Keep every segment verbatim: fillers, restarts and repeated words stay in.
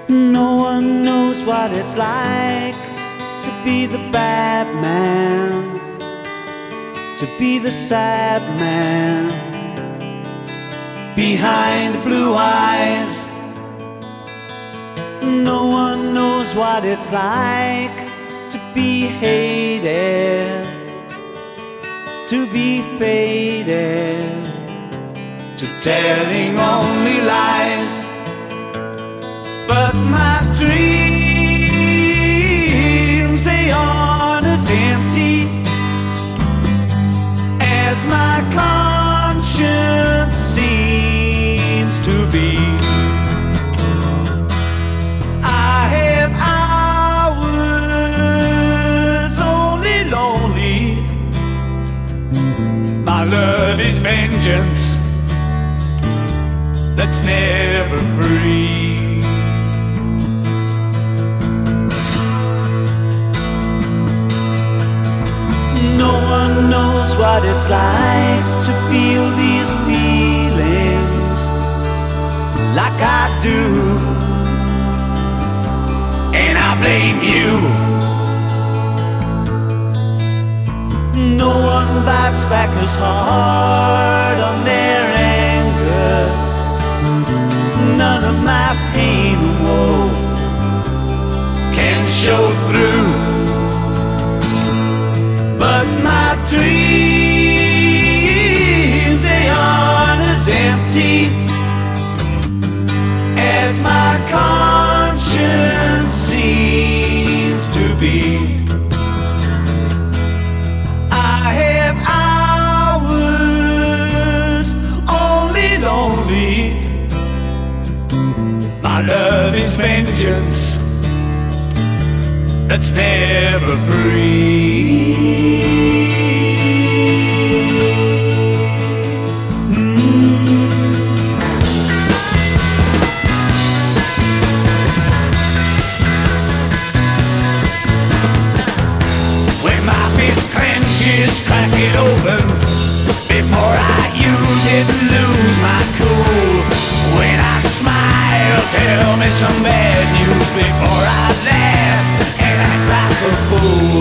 No one knows what it's like to be the bad man, to be the sad man behind the blue eyes. No one knows what it's like to be hated, to be faded, to telling only lies. But my dreams, they aren't as empty as my conscience seems to be. I have hours only lonely. My love is vengeance that's never free. No one knows what it's like to feel these feelings like I do, and I blame you. No one bites back as hard on their anger. None of my pain and woe can show through. But my dreams, they aren't as empty as my conscience seems to be. I have hours only lonely. My love is vengeance that's never free. Crack it open before I use it, lose my cool. When I smile, tell me some bad news before I laugh and act like a fool.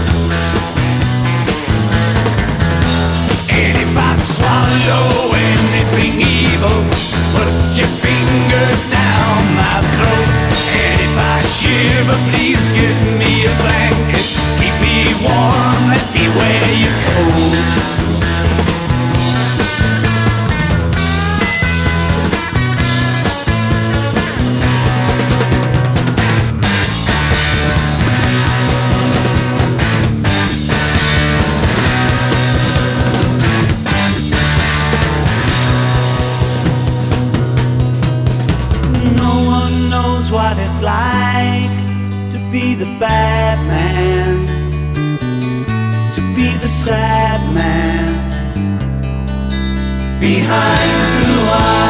And if I swallow anything evil, put your finger down my throat. And if I shiver, please give me a blanket, keep me warm, let me wear your coat. No one knows what it's like to be the bad man, to be the sad man behind blue eyes.